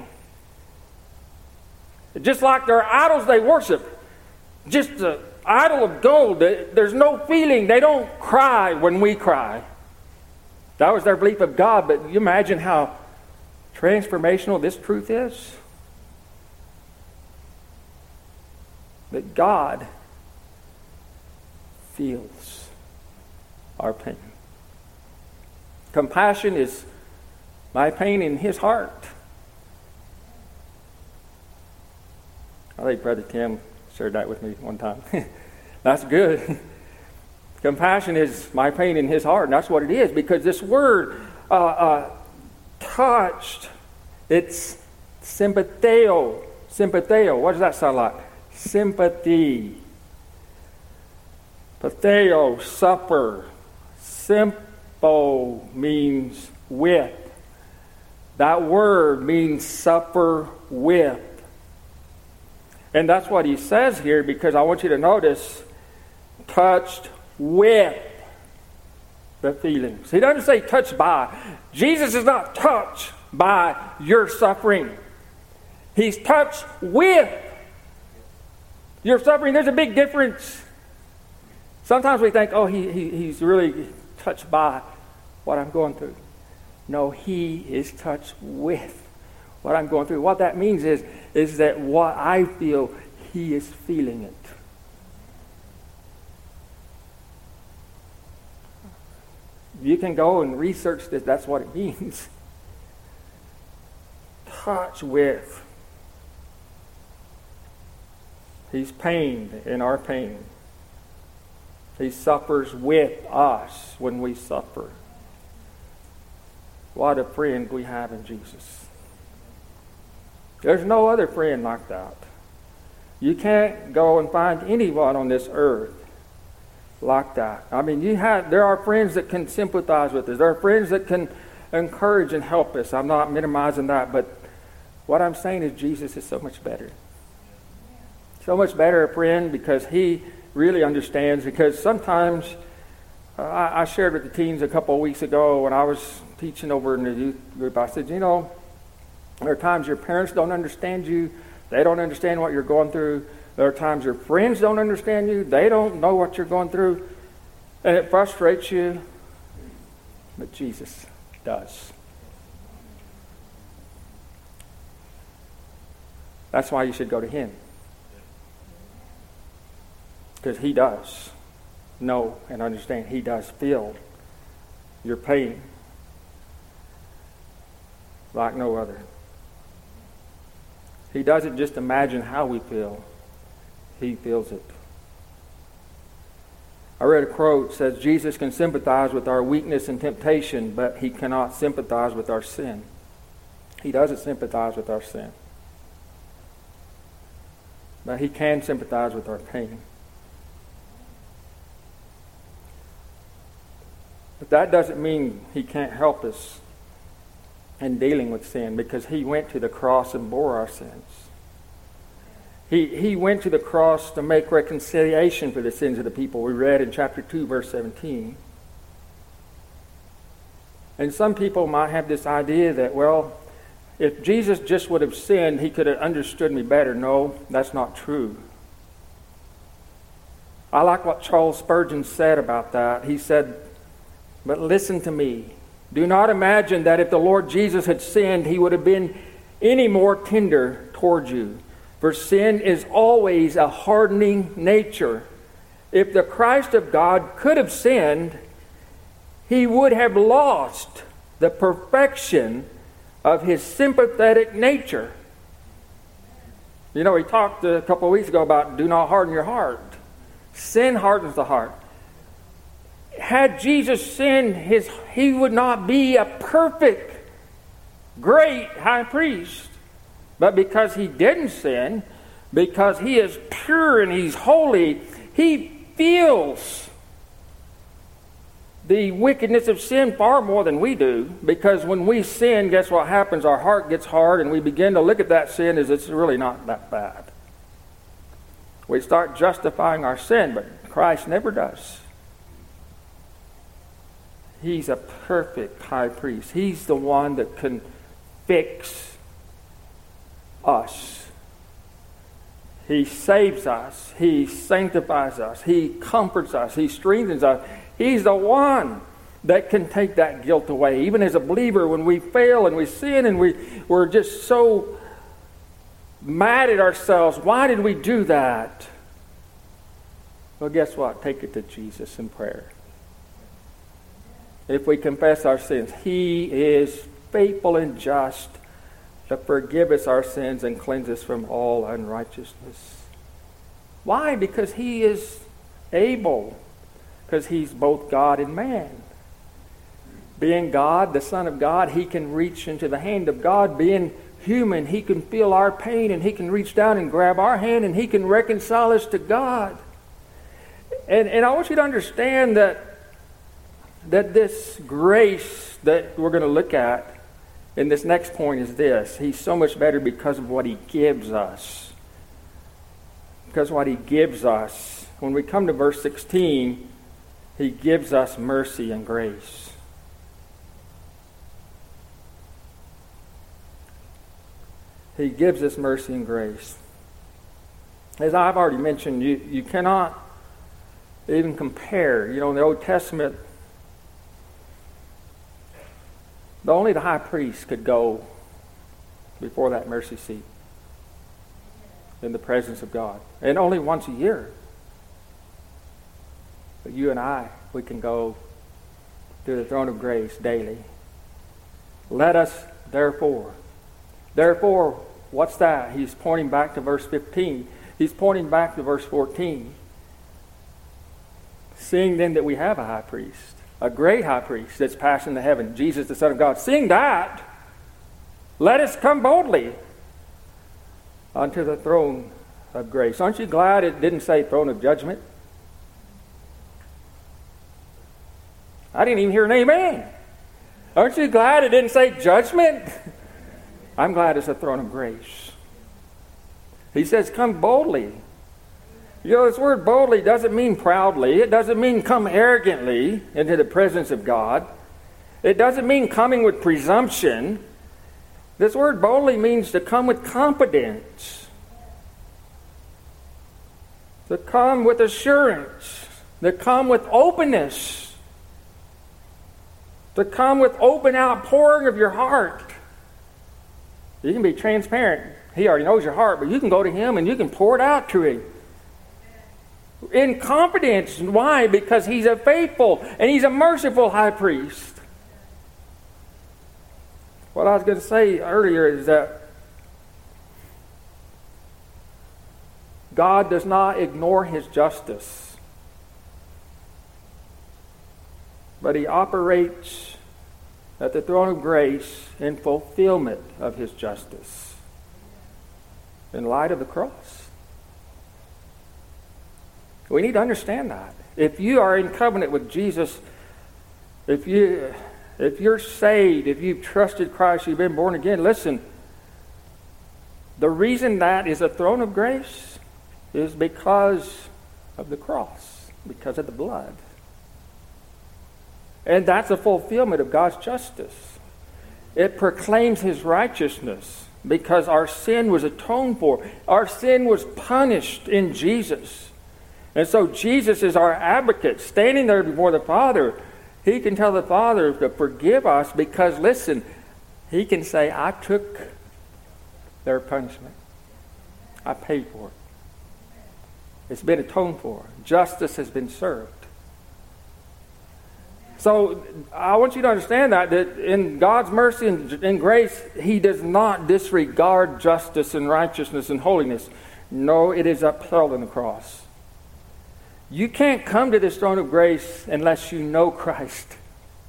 Just like their idols they worship. Just an idol of gold. There's no feeling. They don't cry when we cry. That was their belief of God, but you imagine how transformational this truth is? That God feels our pain. Compassion is my pain in his heart. I think Brother Tim shared that with me one time. That's good. Compassion is my pain in his heart, and that's what it is, because this word, uh, uh, touched, it's sympatheo. Sympatheo. What does that sound like? Sympathy. Patheo, suffer. Simpo means with. That word means suffer with. And that's what he says here, because I want you to notice, touched with the feelings. He doesn't say touched by. Jesus is not touched by your suffering. He's touched with your suffering. There's a big difference. Sometimes we think, oh, he, he he's really touched by what I'm going through. No, he is touched with what I'm going through. What that means is, is that what I feel, he is feeling it. You can go and research this. That's what it means. Touch with. He's pained in our pain. He suffers with us when we suffer. What a friend we have in Jesus. There's no other friend like that. You can't go and find anyone on this earth like that. I mean, you have. There are friends that can sympathize with us. There are friends that can encourage and help us. I'm not minimizing that, but what I'm saying is Jesus is so much better. So much better a friend, because he really understands. Because sometimes, uh, I, I shared with the teens a couple of weeks ago when I was teaching over in the youth group, I said, you know, there are times your parents don't understand you. They don't understand what you're going through. There are times your friends don't understand you. They don't know what you're going through. And it frustrates you. But Jesus does. That's why you should go to him. Because he does know and understand. He does feel your pain like no other. He doesn't just imagine how we feel. He feels it. I read a quote that says, Jesus can sympathize with our weakness and temptation, but he cannot sympathize with our sin. He doesn't sympathize with our sin. But he can sympathize with our pain. But that doesn't mean he can't help us in dealing with sin, because he went to the cross and bore our sins. He, he went to the cross to make reconciliation for the sins of the people. We read in chapter two, verse seventeen. And some people might have this idea that, well, if Jesus just would have sinned, he could have understood me better. No, that's not true. I like what Charles Spurgeon said about that. He said, but listen to me. Do not imagine that if the Lord Jesus had sinned, he would have been any more tender toward you. For sin is always a hardening nature. If the Christ of God could have sinned, he would have lost the perfection of his sympathetic nature. You know, we talked a couple of weeks ago about do not harden your heart. Sin hardens the heart. Had Jesus sinned, his, he would not be a perfect, great high priest. But because he didn't sin, because he is pure and he's holy, he feels the wickedness of sin far more than we do. Because when we sin, guess what happens? Our heart gets hard and we begin to look at that sin as it's really not that bad. We start justifying our sin, but Christ never does. He's a perfect high priest. He's the one that can fix us. He saves us. He sanctifies us. He comforts us. He strengthens us. He's the one that can take that guilt away. Even as a believer, when we fail and we sin and we, we're just so mad at ourselves, why did we do that? Well, guess what? Take it to Jesus in prayer. If we confess our sins, he is faithful and just to forgive us our sins and cleanse us from all unrighteousness. Why? Because he is able. Because he's both God and man. Being God, the Son of God, he can reach into the hand of God. Being human, he can feel our pain and he can reach down and grab our hand and he can reconcile us to God. And, and I want you to understand that, that this grace that we're going to look at in this next point is this. He's so much better because of what he gives us. Because what he gives us. When we come to verse sixteen, he gives us mercy and grace. He gives us mercy and grace. As I've already mentioned, you, you cannot even compare. You know, in the Old Testament, the only the high priest could go before that mercy seat in the presence of God. And only once a year. But you and I, we can go to the throne of grace daily. Let us, therefore. Therefore, what's that? He's pointing back to verse fifteen. He's pointing back to verse fourteen. Seeing then that we have a high priest, a great high priest that's passed into heaven, Jesus the Son of God. Seeing that, let us come boldly unto the throne of grace. Aren't you glad it didn't say throne of judgment? I didn't even hear an amen. Aren't you glad it didn't say judgment? I'm glad it's a throne of grace. He says, come boldly. You know, this word boldly doesn't mean proudly. It doesn't mean come arrogantly into the presence of God. It doesn't mean coming with presumption. This word boldly means to come with confidence. To come with assurance. To come with openness. To come with open outpouring of your heart. You can be transparent. He already knows your heart, but you can go to him and you can pour it out to him. In confidence. Why? Because he's a faithful and he's a merciful high priest. What I was going to say earlier is that God does not ignore his justice. But he operates at the throne of grace in fulfillment of his justice. In light of the cross. We need to understand that. If you are in covenant with Jesus, if you if you're saved, if you've trusted Christ, you've been born again, listen, the reason that is a throne of grace is because of the cross, because of the blood. And that's a fulfillment of God's justice. It proclaims his righteousness because our sin was atoned for. Our sin was punished in Jesus. And so Jesus is our advocate, standing there before the Father. He can tell the Father to forgive us because, listen, he can say, I took their punishment. I paid for it. It's been atoned for. Justice has been served. So I want you to understand that, that in God's mercy and, and grace, he does not disregard justice and righteousness and holiness. No, it is upheld on the cross. You can't come to this throne of grace unless you know Christ.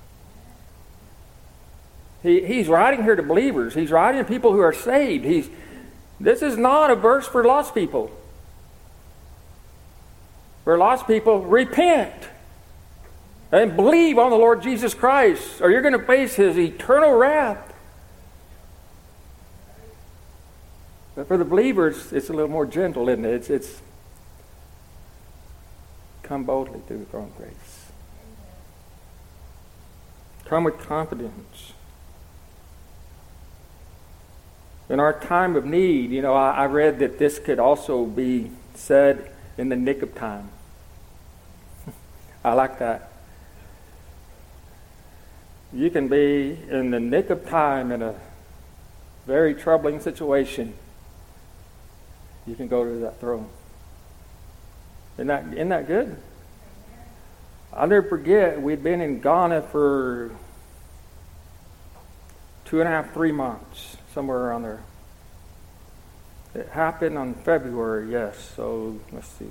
He, he's writing here to believers. He's writing to people who are saved. He's, this is not a verse for lost people. For lost people, repent. And believe on the Lord Jesus Christ, or you're going to face his eternal wrath. But for the believers, it's a little more gentle, isn't it? It's, it's come boldly through the throne of grace. Come with confidence. In our time of need, you know, I, I read that this could also be said in the nick of time. I like that. You can be in the nick of time in a very troubling situation. You can go to that throne. Isn't that, isn't that good? I'll never forget, we'd been in Ghana for two and a half, three months. somewhere around there. It happened on February, yes. So let's see.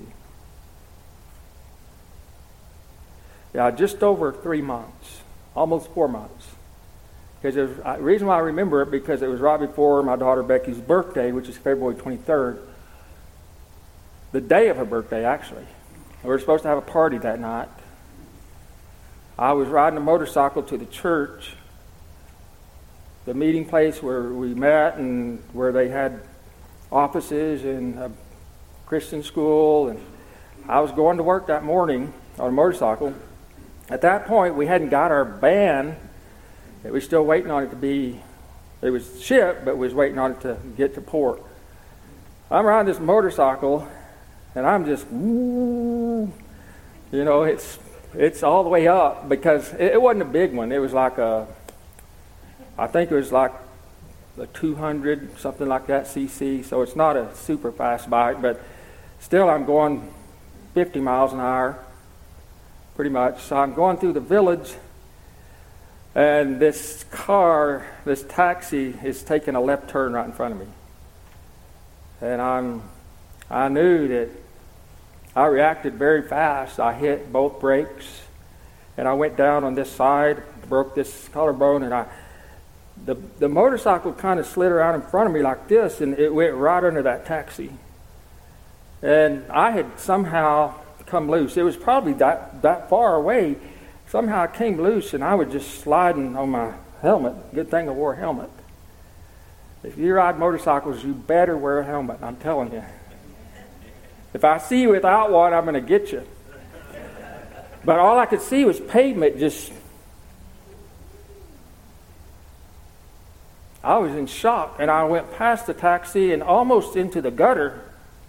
Yeah, just over three months, almost four months. Because the reason why I remember it, because it was right before my daughter Becky's birthday, which is February twenty-third. The day of her birthday, actually. We were supposed to have a party that night. I was riding a motorcycle to the church, the meeting place where we met and where they had offices and a Christian school. And I was going to work that morning on a motorcycle. At that point, we hadn't got our van. It was still waiting on it to be, it was shipped, but we was waiting on it to get to port. I'm riding this motorcycle, and I'm just, woo, you know, it's it's all the way up, because it, it wasn't a big one. It was like a, I think it was like a two hundred, something like that, C C. So it's not a super fast bike, but still I'm going fifty miles an hour, pretty much. So I'm going through the village, and this car, this taxi, is taking a left turn right in front of me. And I'm, I knew that I reacted very fast. I hit both brakes, and I went down on this side, broke this collarbone, and I, the the motorcycle kind of slid around in front of me like this, and it went right under that taxi. And I had somehow come loose. It was probably that, that far away. Somehow I came loose, and I was just sliding on my helmet. Good thing I wore a helmet. If you ride motorcycles, you better wear a helmet, I'm telling you. If I see you without one, I'm going to get you. But all I could see was pavement. Just, I was in shock, and I went past the taxi and almost into the gutter.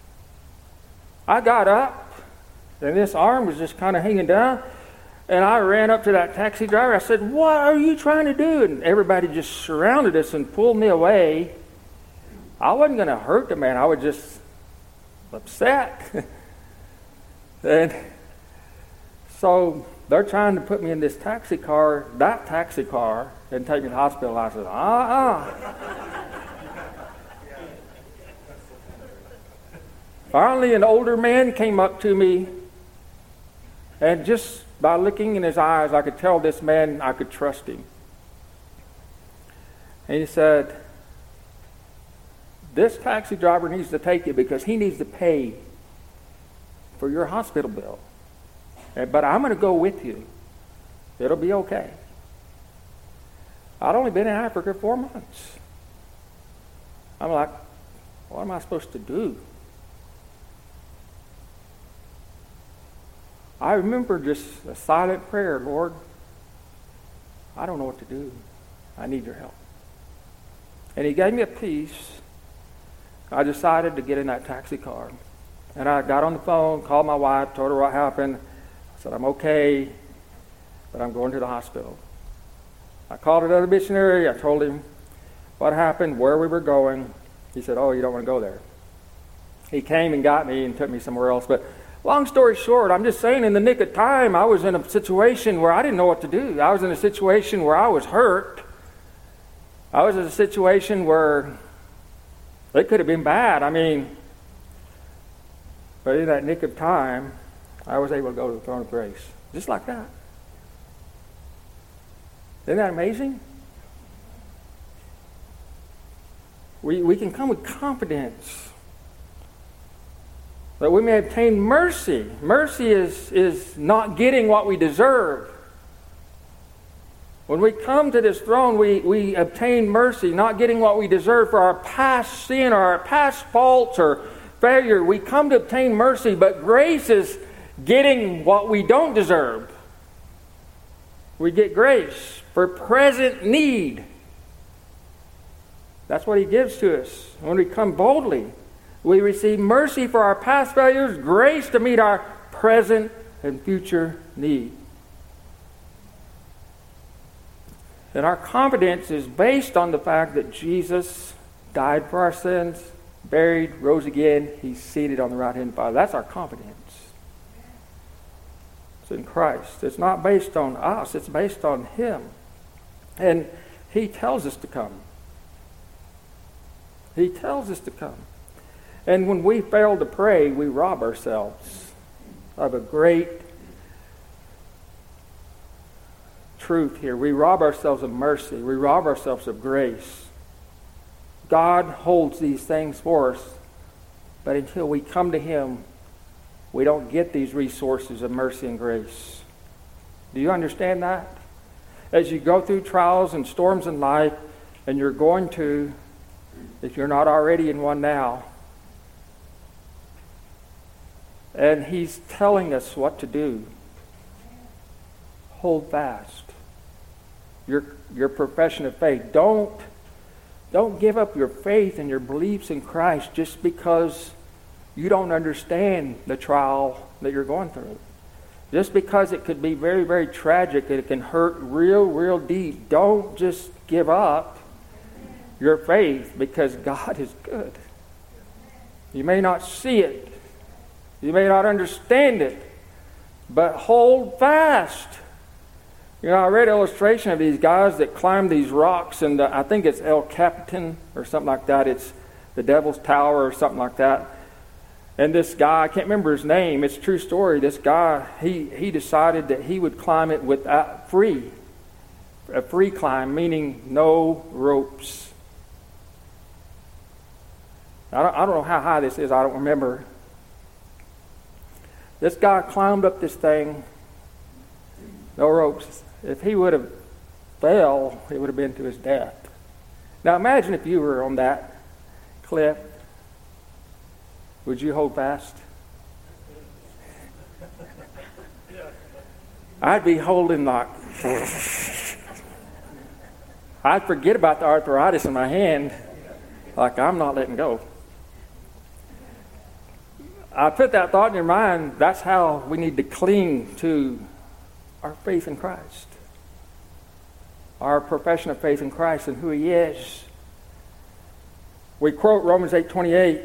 I got up, and this arm was just kind of hanging down, and I ran up to that taxi driver. I said, "What are you trying to do?" And everybody just surrounded us and pulled me away. I wasn't going to hurt the man. I was just upset. And so they're trying to put me in this taxi car, that taxi car, and take me to the hospital. I said, uh-uh. Finally, an older man came up to me, and just by looking in his eyes, I could tell this man, I could trust him. And he said, "This taxi driver needs to take you because he needs to pay for your hospital bill. But I'm going to go with you. It'll be okay." I'd only been in Africa four months. I'm like, what am I supposed to do? I remember just a silent prayer, "Lord, I don't know what to do. I need your help." And he gave me a peace. I decided to get in that taxi car. And I got on the phone, called my wife, told her what happened. I said, "I'm okay, but I'm going to the hospital." I called another missionary. I told him what happened, where we were going. He said, "Oh, you don't want to go there." He came and got me and took me somewhere else. But long story short, I'm just saying, in the nick of time, I was in a situation where I didn't know what to do. I was in a situation where I was hurt. I was in a situation where it could have been bad. I mean, but in that nick of time, I was able to go to the throne of grace. Just like that. Isn't that amazing? We, we can come with confidence that we may obtain mercy. Mercy is, is not getting what we deserve. When we come to this throne, we, we obtain mercy, not getting what we deserve for our past sin or our past faults or failure. We come to obtain mercy, but grace is getting what we don't deserve. We get grace for present need. That's what he gives to us. When we come boldly, we receive mercy for our past failures, grace to meet our present and future need. And our confidence is based on the fact that Jesus died for our sins, buried, rose again. He's seated on the right hand of the Father. That's our confidence. It's in Christ. It's not based on us. It's based on Him. And He tells us to come. He tells us to come. And when we fail to pray, we rob ourselves of a great truth here. We rob ourselves of mercy. We rob ourselves of grace. God holds these things for us, but until we come to Him, we don't get these resources of mercy and grace. Do you understand that? As you go through trials and storms in life, and you're going to, if you're not already in one now, and He's telling us what to do, hold fast your your profession of faith. Don't don't give up your faith and your beliefs in Christ just because you don't understand the trial that you're going through. Just because it could be very, very tragic and it can hurt real, real deep. Don't just give up your faith, because God is good. You may not see it. You may not understand it. But hold fast. You know, I read an illustration of these guys that climb these rocks, and the, I think it's El Capitan or something like that. It's the Devil's Tower or something like that. And this guy, I can't remember his name, it's a true story. This guy, he, he decided that he would climb it without free. A free climb, meaning no ropes. I don't, I don't know how high this is, I don't remember. This guy climbed up this thing, no ropes. If he would have fell, it would have been to his death. Now imagine if you were on that cliff. Would you hold fast? I'd be holding like... I'd forget about the arthritis in my hand, like I'm not letting go. I put that thought in your mind. That's how we need to cling to our faith in Christ. Our profession of faith in Christ and who He is. We quote Romans eight twenty-eight.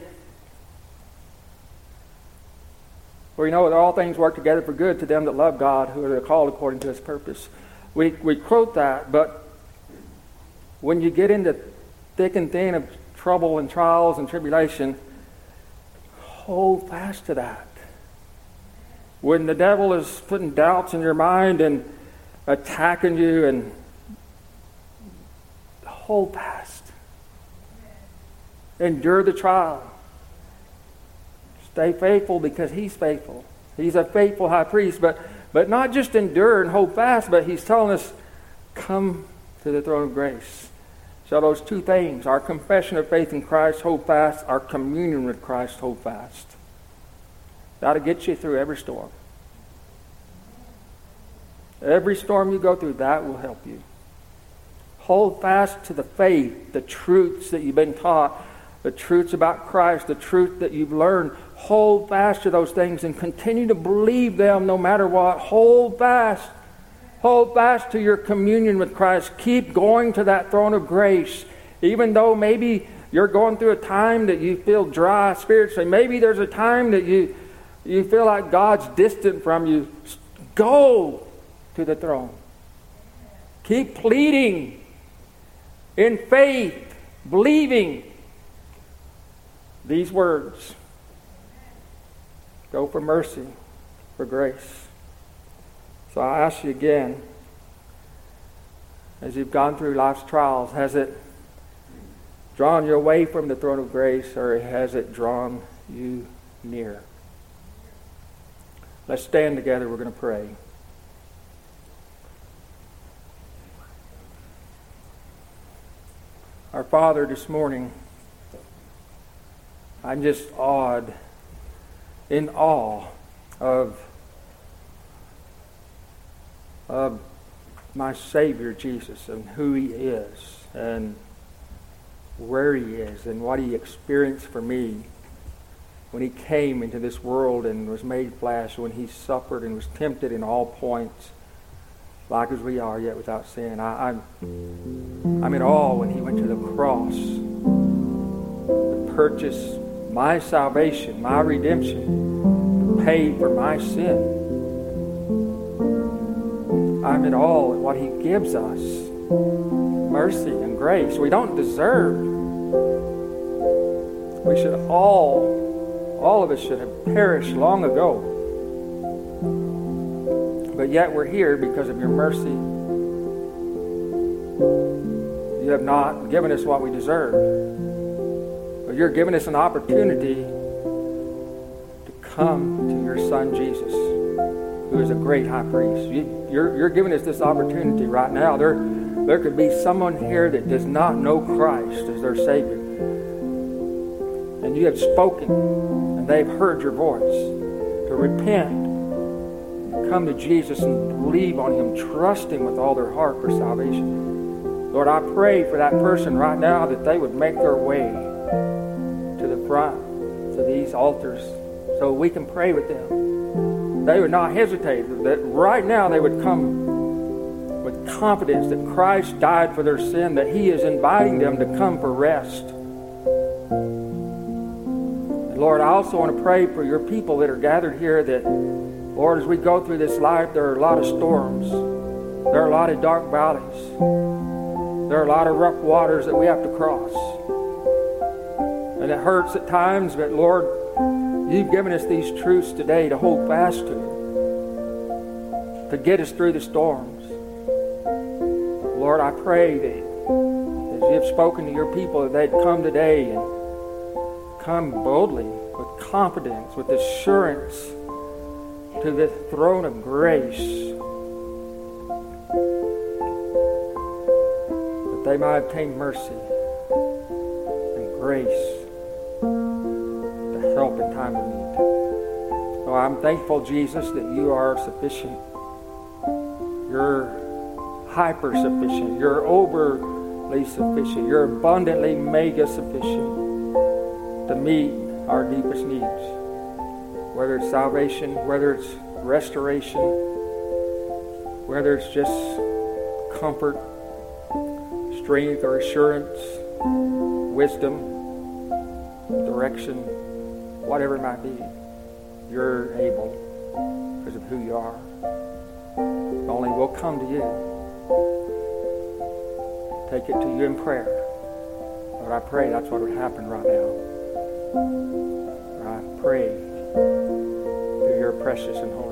For we know that all things work together for good to them that love God, who are called according to His purpose. We we quote that, but when you get into thick and thin of trouble and trials and tribulation, hold fast to that. When the devil is putting doubts in your mind and attacking you, and hold fast. Endure the trial. Stay faithful because He's faithful. He's a faithful high priest, but, but not just endure and hold fast, but He's telling us, come to the throne of grace. So those two things, our confession of faith in Christ, hold fast, our communion with Christ, hold fast. That'll get you through every storm. Every storm you go through, that will help you. Hold fast to the faith, the truths that you've been taught, the truths about Christ, the truth that you've learned. Hold fast to those things and continue to believe them no matter what. Hold fast. Hold fast to your communion with Christ. Keep going to that throne of grace. Even though maybe you're going through a time that you feel dry spiritually. Maybe there's a time that you, you feel like God's distant from you. Go to the throne. Keep pleading in faith, believing these words. Go for mercy, for grace. So I ask you again, as you've gone through life's trials, has it drawn you away from the throne of grace, or has it drawn you near? Let's stand together. We're going to pray. Our Father, this morning, I'm just awed, in awe of of my Savior Jesus and who He is and where He is and what He experienced for me when He came into this world and was made flesh, when He suffered and was tempted in all points like as we are, yet without sin. I, I'm, I'm in awe when He went to the cross to purchase my salvation, my redemption, to pay for my sin. I'm in awe at what He gives us. Mercy and grace. We don't deserve We should all, all of us should have perished long ago. But yet we're here because of your mercy. You have not given us what we deserve. But you're giving us an opportunity to come to your Son Jesus, who is a great high priest. You, you're, you're giving us this opportunity right now. There, there could be someone here that does not know Christ as their Savior. And you have spoken, and they've heard your voice to repent, and come to Jesus and believe on Him, trust Him with all their heart for salvation. Lord, I pray for that person right now that they would make their way to the front, to these altars, so we can pray with them. They would not hesitate, that right now they would come with confidence that Christ died for their sin, that He is inviting them to come for rest. And Lord, I also want to pray for your people that are gathered here, that, Lord, as we go through this life, there are a lot of storms. There are a lot of dark valleys. There are a lot of rough waters that we have to cross. And it hurts at times, but Lord, you've given us these truths today to hold fast to, to get us through the storms. Lord, I pray that as you have spoken to your people, that they'd come today and come boldly, with confidence, with assurance to the throne of grace, that they might obtain mercy and grace to help in time of need. Oh, I'm thankful, Jesus, that you are sufficient. You're hyper-sufficient. You're overly sufficient. You're abundantly mega sufficient to meet our deepest needs. Whether it's salvation, whether it's restoration, whether it's just comfort, strength or assurance, wisdom, direction, whatever it might be, you're able because of who you are. Only we'll come to you. Take it to you in prayer. Lord, I pray that's what would happen right now. I pray through your precious and holy